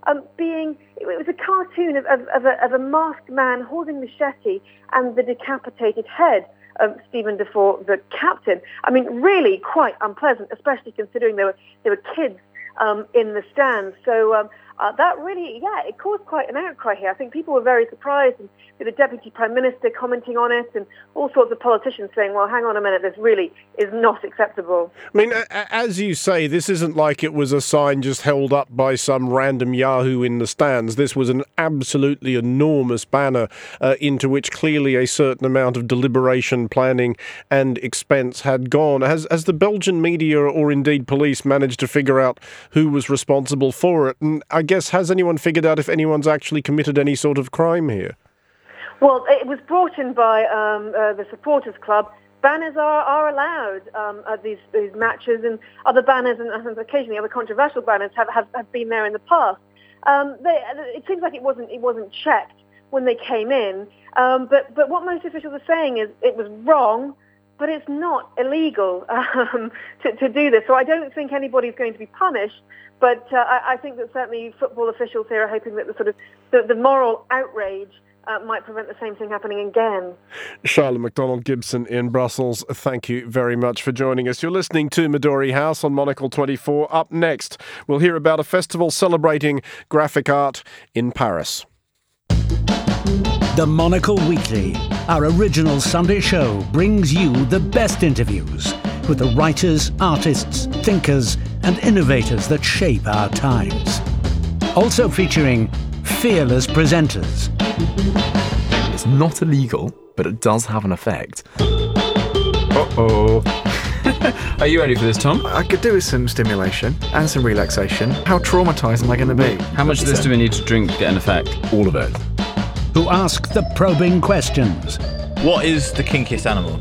V: it was a cartoon of a masked man holding machete and the decapitated head of Stephen Defoe, the captain. I mean, really quite unpleasant, especially considering there were kids in the stands. So that really, it caused quite an outcry here. I think people were very surprised, and the Deputy Prime Minister commenting on it, and all sorts of politicians saying, well, hang on a minute, this really is not acceptable.
A: I mean, as you say, this isn't like it was a sign just held up by some random Yahoo in the stands. This was an absolutely enormous banner into which clearly a certain amount of deliberation, planning and expense had gone. Has the Belgian media or indeed police managed to figure out who was responsible for it? And I guess, has anyone figured out if anyone's actually committed any sort of crime here?
V: Well, it was brought in by the supporters club. Banners are allowed at these matches, and other banners and occasionally other controversial banners have been there in the past. It seems like it wasn't checked when they came in, but what most officials are saying is it was wrong, but it's not illegal to do this. So I don't think anybody's going to be punished. But I think that certainly football officials here are hoping that the moral outrage might prevent the same thing happening again.
A: Charlotte McDonald-Gibson in Brussels, thank you very much for joining us. You're listening to Midori House on Monocle 24. Up next, we'll hear about a festival celebrating graphic art in Paris.
B: The Monocle Weekly, our original Sunday show, brings you the best interviews with the writers, artists, thinkers and innovators that shape our times. Also featuring fearless presenters.
M: It's not illegal, but it does have an effect. Uh-oh. Are you ready for this, Tom?
N: I could do with some stimulation and some relaxation. How traumatised am I going to be?
M: How much of this do we need to drink to get an effect? All of it.
B: Who ask the probing questions.
C: What is the kinkiest animal?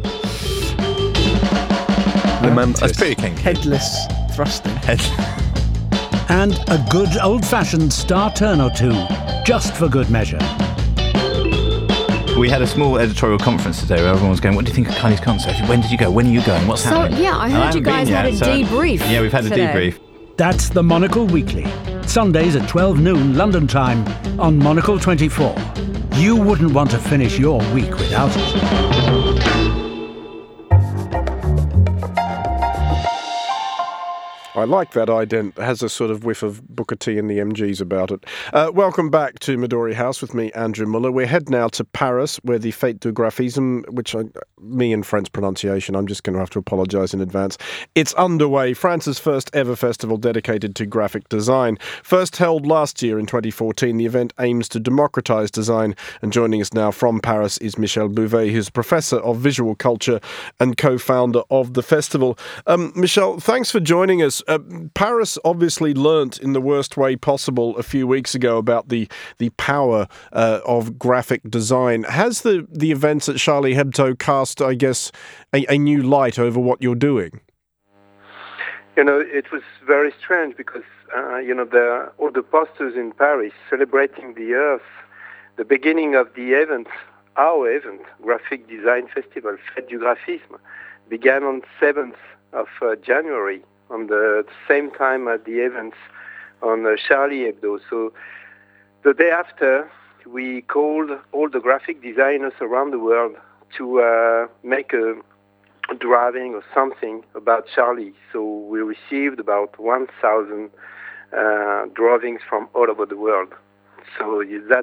N: The mantis.
C: That's pretty kinky.
N: Headless thrusting.
B: And a good old-fashioned star turn or two, just for good measure.
C: We had a small editorial conference today where everyone was going, what do you think of Kylie's concert? When did you go? When are you going? What's happening?
W: Yeah, I heard you guys had a debrief.
C: Yeah, we've had
W: today.
C: a debrief.
B: That's the Monocle Weekly. Sundays at 12 noon London time on Monocle 24. You wouldn't want to finish your week without it.
A: I like that ident. It has a sort of whiff of Booker T and the MGs about it. Welcome back to Midori House with me, Andrew Muller. We're head now to Paris, where the Fête du Graphisme, which me in French pronunciation, I'm just going to have to apologise in advance. It's underway, France's first ever festival dedicated to graphic design. First held last year in 2014, the event aims to democratise design. And joining us now from Paris is Michel Bouvet, who's Professor of Visual Culture and co-founder of the festival. Michel, thanks for joining us. Paris obviously learnt in the worst way possible a few weeks ago about the power of graphic design. Has the events at Charlie Hebdo cast, I guess, a new light over what you're doing?
X: You know, it was very strange because, all the posters in Paris celebrating the Earth, the beginning of the event, our event, Graphic Design Festival, Fête du Graphisme, began on 7th of January, on the same time as the events on Charlie Hebdo. So the day after, we called all the graphic designers around the world to make a drawing or something about Charlie. So we received about 1,000 drawings from all over the world. So that's,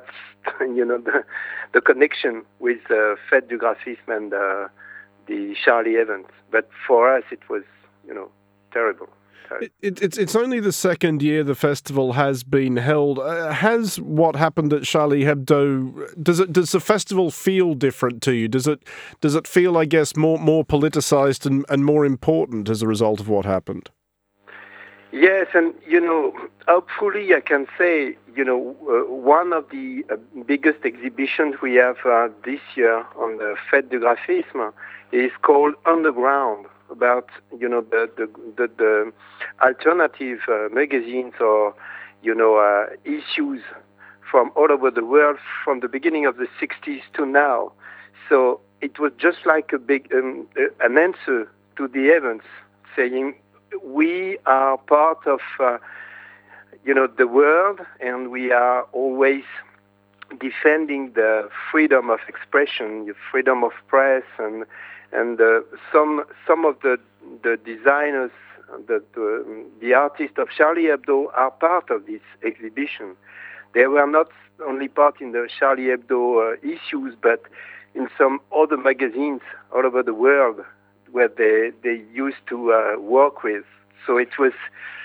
X: the connection with Fête du Graphisme and the Charlie event. But for us, it was, terrible.
A: It's only the second year the festival has been held. Has what happened at Charlie Hebdo, does the festival feel different to you? Does it feel, I guess, more politicized and more important as a result of what happened?
X: Yes, and hopefully I can say, one of the biggest exhibitions we have this year on the Fête du Graphisme is called Underground, about the alternative magazines or issues from all over the world from the beginning of the 60s to now. So it was just like a big an answer to the events, saying we are part of the world, and we are always defending the freedom of expression, the freedom of press, and some of the designers, the artists of Charlie Hebdo are part of this exhibition. They were not only part in the Charlie Hebdo issues, but in some other magazines all over the world where they used to work with. So it was,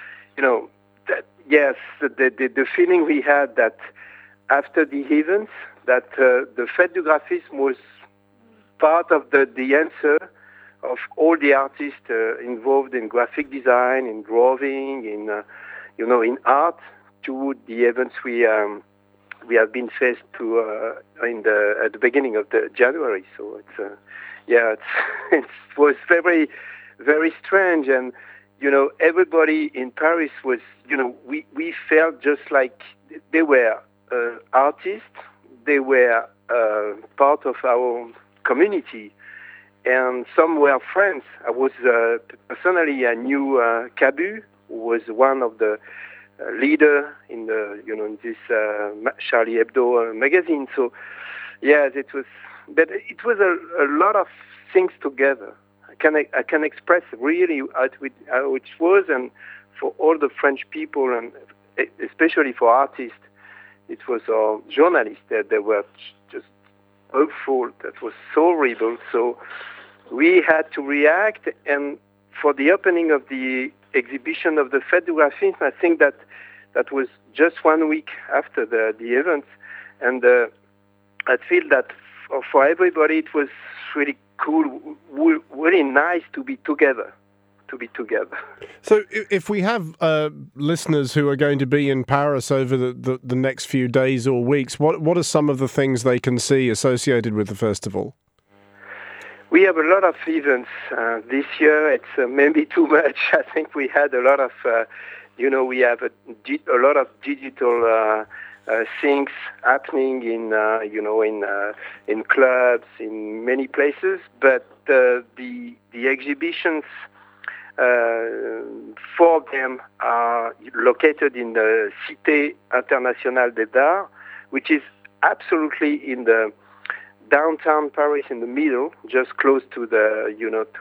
X: the feeling we had that after the events, that the Fête du Graphisme was part of the answer of all the artists involved in graphic design, in drawing, in art, to the events we have been faced to at the beginning of the January. So it was very, very strange, and everybody in Paris was, we felt just like they were artists, they were part of our community, and some were friends. I was personally, I knew Cabu, who was one of the leader in the in this Charlie Hebdo magazine. So it was a lot of things together. I can express really how it was, and for all the French people, and especially for artists, it was journalists that they were just hopeful. That was so horrible. So we had to react, and for the opening of the exhibition of the Fête du Graphisme, I think that was just 1 week after the events, and I feel that for everybody it was really cool, really nice to be together.
A: So if we have listeners who are going to be in Paris over the next few days or weeks, what are some of the things they can see associated with the festival?
X: We have a lot of events this year. It's maybe too much. I think we had a lot of, we have a lot of digital things happening in clubs, in many places. But the exhibitions, 4 of them are located in the Cité Internationale des Arts, which is absolutely in the downtown Paris, in the middle, just close to the,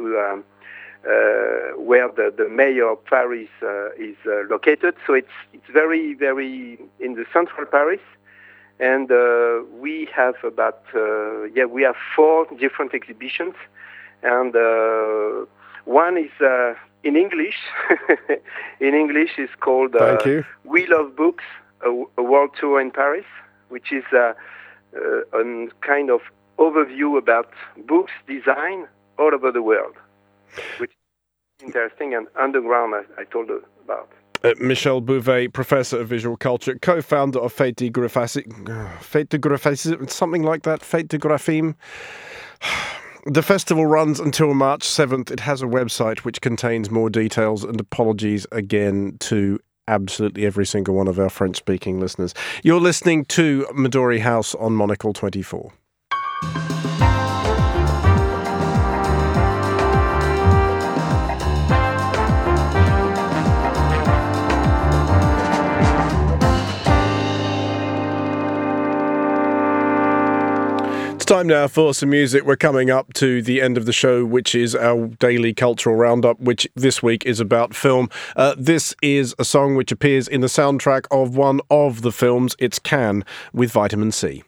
X: where the mayor of Paris is located. So it's very, very in the central Paris, and we have about we have 4 different exhibitions, and one is in English. In English, is called "We Love Books: A World Tour in Paris," which is a kind of overview about books design all over the world, which is interesting and underground, I told you about.
A: Michel Bouvet, Professor of Visual Culture, co-founder of Fête du Graphisme, something like that, Fête du Graphisme. The festival runs until March 7th. It has a website which contains more details, and apologies again to absolutely every single one of our French-speaking listeners. You're listening to Midori House on Monocle 24. Time now for some music. We're coming up to the end of the show, which is our daily cultural roundup, which this week is about film. This is a song which appears in the soundtrack of one of the films. It's Can with Vitamin C.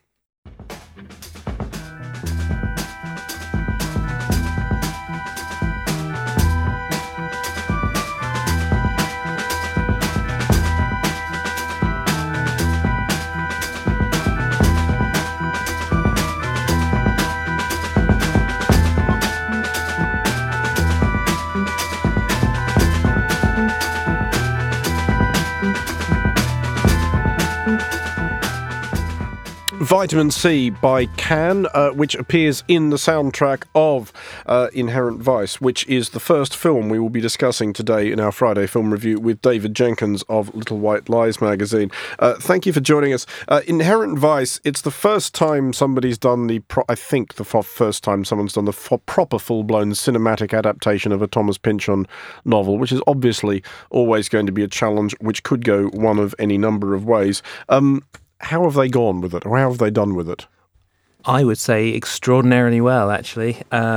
A: Vitamin C by Can, which appears in the soundtrack of Inherent Vice, which is the first film we will be discussing today in our Friday film review with David Jenkins of Little White Lies magazine. Thank you for joining us. Inherent Vice, it's the first time somebody's done first time someone's done the proper full-blown cinematic adaptation of a Thomas Pynchon novel, which is obviously always going to be a challenge, which could go one of any number of ways. How have they gone with it, or how have they done with it?
F: I would say extraordinarily well, actually.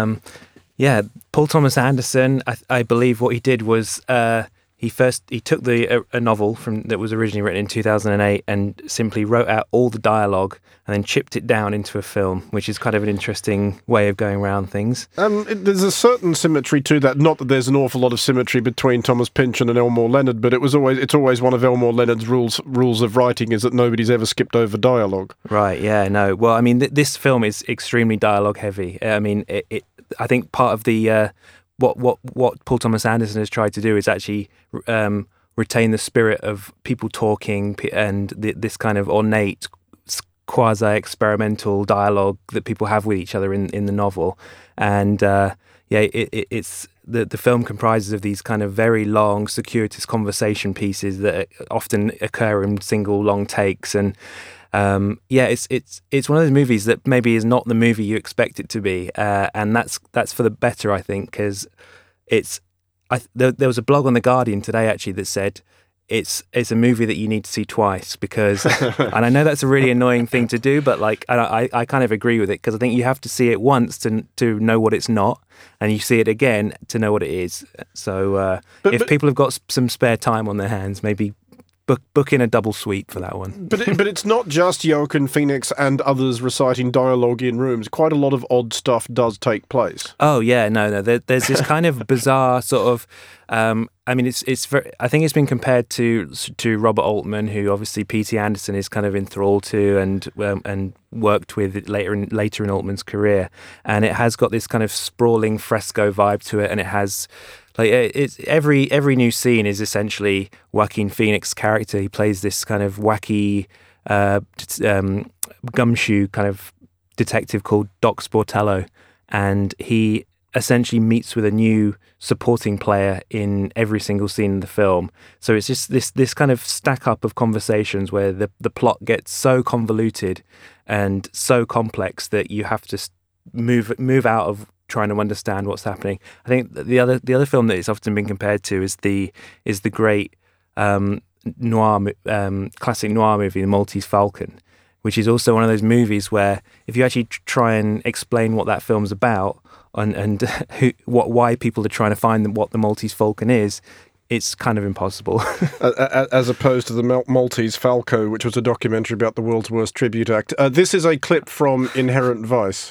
F: Paul Thomas Anderson, I believe what he did was he took a novel that was originally written in 2008 and simply wrote out all the dialogue and then chipped it down into a film, which is kind of an interesting way of going around things.
A: There's a certain symmetry to that. Not that there's an awful lot of symmetry between Thomas Pynchon and Elmore Leonard, but it's always one of Elmore Leonard's rules of writing is that nobody's ever skipped over dialogue.
F: Right, yeah, no. Well, I mean, this film is extremely dialogue heavy. I mean, I think part of the... What Paul Thomas Anderson has tried to do is actually retain the spirit of people talking and this kind of ornate, quasi-experimental dialogue that people have with each other in the novel. And it's the film comprises of these kind of very long, circuitous conversation pieces that often occur in single long takes. And it's one of those movies that maybe is not the movie you expect it to be, and that's for the better, I think, because there was a blog on The Guardian today actually that said it's a movie that you need to see twice because, and I know that's a really annoying thing to do, but like I kind of agree with it because I think you have to see it once to know what it's not, and you see it again to know what it is. So if people have got some spare time on their hands, maybe book in a double sweep for that one.
A: But it's not just Joaquin Phoenix and others reciting dialogue in rooms. Quite a lot of odd stuff does take place.
F: Oh yeah, no. There's this kind of bizarre sort of. I mean, it's very, I think it's been compared to Robert Altman, who obviously P.T. Anderson is kind of enthralled to and worked with later in Altman's career, and it has got this kind of sprawling fresco vibe to it, and it has. Like it's every new scene is essentially Joaquin Phoenix's character. He plays this kind of wacky gumshoe kind of detective called Doc Sportello, and he essentially meets with a new supporting player in every single scene in the film. So it's just this kind of stack up of conversations where the plot gets so convoluted and so complex that you have to move out of trying to understand what's happening. I think the other film that it's often been compared to is the great classic noir movie, The Maltese Falcon, which is also one of those movies where if you actually try and explain what that film's about and why people are trying to find what The Maltese Falcon is, it's kind of impossible.
A: As opposed to The Maltese Falco, which was a documentary about the world's worst tribute act. This is a clip from Inherent Vice.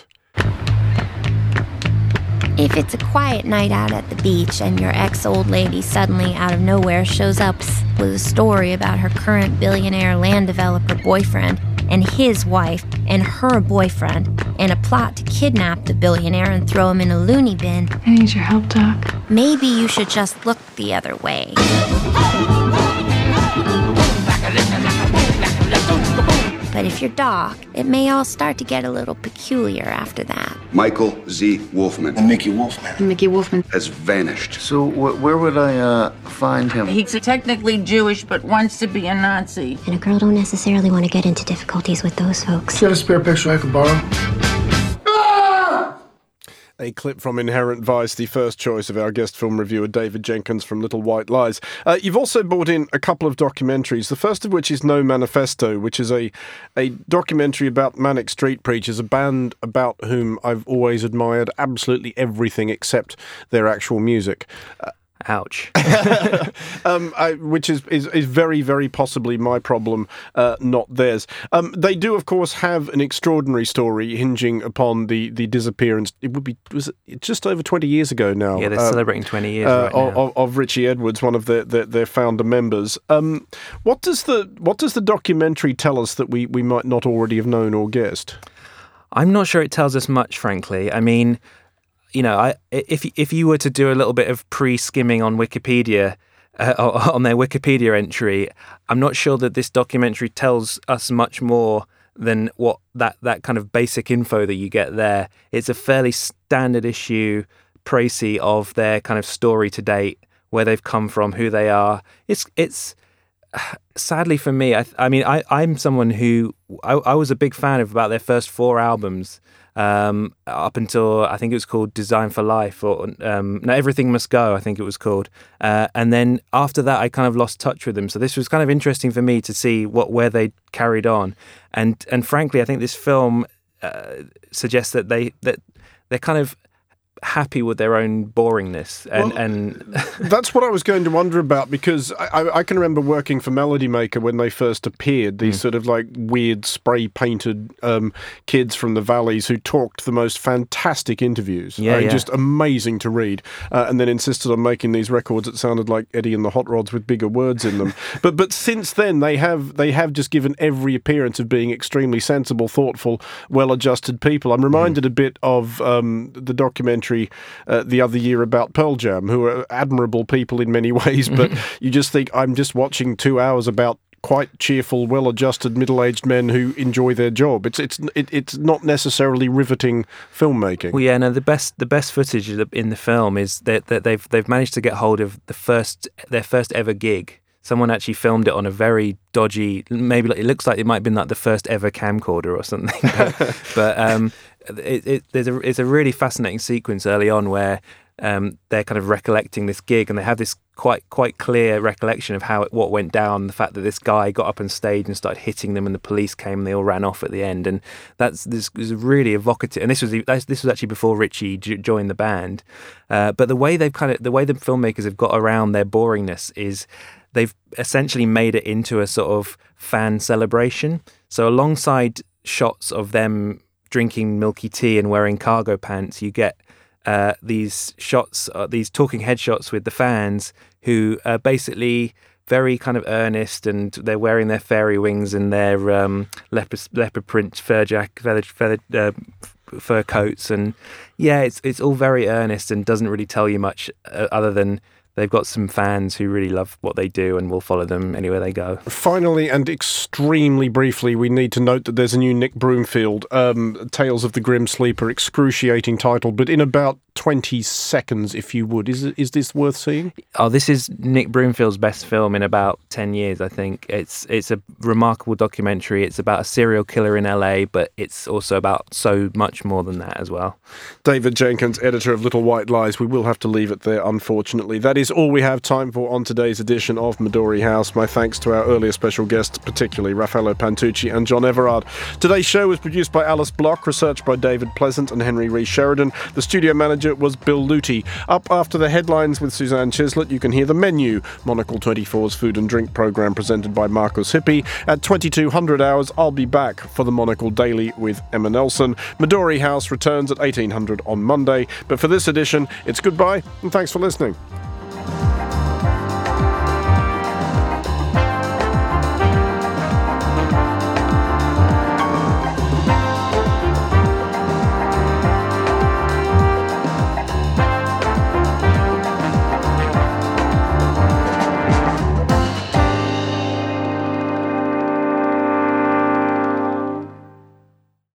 G: If it's a quiet night out at the beach and your ex-old lady suddenly out of nowhere shows up with a story about her current billionaire land developer boyfriend and his wife and her boyfriend and a plot to kidnap the billionaire and throw him in a loony bin...
I: I need your help, Doc.
G: Maybe you should just look the other way. But if you're Doc, it may all start to get a little peculiar after that.
J: Michael Z. Wolfman.
I: And Mickey Wolfman.
G: Mickey Wolfman
J: has vanished.
I: So where would I find him?
Y: He's technically Jewish, but wants to be a Nazi.
Z: And a girl don't necessarily want to get into difficulties with those folks.
I: You got a spare picture I could borrow?
A: A clip from Inherent Vice, the first choice of our guest film reviewer David Jenkins from Little White Lies. You've also brought in a couple of documentaries, the first of which is No Manifesto, which is a documentary about Manic Street Preachers, a band about whom I've always admired absolutely everything except their actual music.
F: Ouch.
A: Which is very, very possibly my problem, not theirs. They do, of course, have an extraordinary story hinging upon the disappearance. Was it just over 20 years ago now?
F: Yeah, they're celebrating 20 years right now.
A: Of Richie Edwards, one of their founder members. What does the documentary tell us that we might not already have known or guessed?
F: I'm not sure it tells us much, frankly. I mean, you know, if you were to do a little bit of pre-skimming on Wikipedia, on their Wikipedia entry, I'm not sure that this documentary tells us much more than what that kind of basic info that you get there. It's a fairly standard issue précis of their kind of story to date, where they've come from, who they are. It's sadly for me, I'm someone who I was a big fan of about their first 4 albums, up until I think it was called Design for Life, or No, Everything Must Go, I think it was called. And then after that, I kind of lost touch with them. So this was kind of interesting for me to see where they carried on. And frankly, I think this film suggests that they're kind of happy with their own boringness, and
A: that's what I was going to wonder about, because I can remember working for Melody Maker when they first appeared, these sort of like weird spray painted kids from the valleys who talked the most fantastic interviews, just amazing to read, and then insisted on making these records that sounded like Eddie and the Hot Rods with bigger words in them. but since then they have just given every appearance of being extremely sensible, thoughtful, well-adjusted people. I'm reminded a bit of the documentary the other year about Pearl Jam, who are admirable people in many ways, but you just think, I'm just watching 2 hours about quite cheerful, well-adjusted, middle-aged men who enjoy their job. It's not necessarily riveting filmmaking.
F: Well, yeah, no, the best footage in the film is that they've managed to get hold of their first ever gig. Someone actually filmed it on a very dodgy, maybe it looks like it might have been like the first ever camcorder or something. But it's a really fascinating sequence early on where they're kind of recollecting this gig, and they have this quite clear recollection of what went down. The fact that this guy got up on stage and started hitting them, and the police came and they all ran off at the end. And this was really evocative. And this was actually before Richie joined the band. But the way the filmmakers have got around their boringness is they've essentially made it into a sort of fan celebration. So alongside shots of them drinking milky tea and wearing cargo pants, you get these shots, these talking head shots with the fans who are basically very kind of earnest, and they're wearing their fairy wings and their leopard print fur coats, and it's all very earnest and doesn't really tell you much other than they've got some fans who really love what they do and will follow them anywhere they go. Finally, and extremely briefly, we need to note that there's a new Nick Broomfield, Tales of the Grim Sleeper, excruciating title, but in about 20 seconds, if you would. Is this worth seeing? Oh, this is Nick Broomfield's best film in about 10 years, I think. It's a remarkable documentary. It's about a serial killer in LA, but it's also about so much more than that as well. David Jenkins, editor of Little White Lies. We will have to leave it there, unfortunately. That is all we have time for on today's edition of Midori House. My thanks to our earlier special guests, particularly Raffaello Pantucci and John Everard. Today's show was produced by Alice Block, researched by David Pleasant and Henry Rhys Sheridan. The studio manager was Bill Luty. Up after the headlines with Suzanne Chislett, you can hear The Menu, Monocle 24's food and drink programme presented by Marcus Hippie. At 2200 hours, I'll be back for the Monocle Daily with Emma Nelson. Midori House returns at 1800 on Monday. But for this edition, it's goodbye and thanks for listening.